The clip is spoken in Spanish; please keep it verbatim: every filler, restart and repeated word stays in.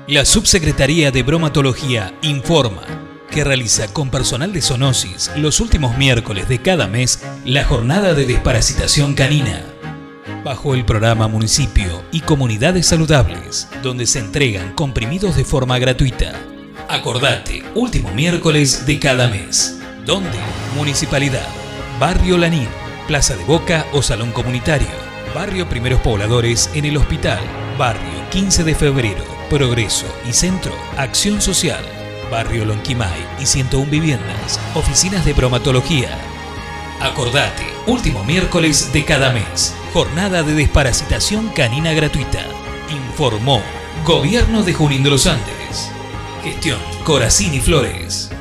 La Subsecretaría de Bromatología informa que realiza con personal de Zoonosis los últimos miércoles de cada mes la jornada de desparasitación canina, bajo el programa Municipio y Comunidades Saludables, donde se entregan comprimidos de forma gratuita. Acordate, último miércoles de cada mes. ¿Dónde? Municipalidad, Barrio Lanín, Plaza de Boca o Salón Comunitario, Barrio Primeros Pobladores en el Hospital, Barrio quince de febrero, Progreso y Centro, Acción Social, Barrio Lonquimay y ciento uno Viviendas, Oficinas de Bromatología. Acordate, último miércoles de cada mes, jornada de desparasitación canina gratuita. Informó Gobierno de Junín de los Andes. Gestión Coracini Flores.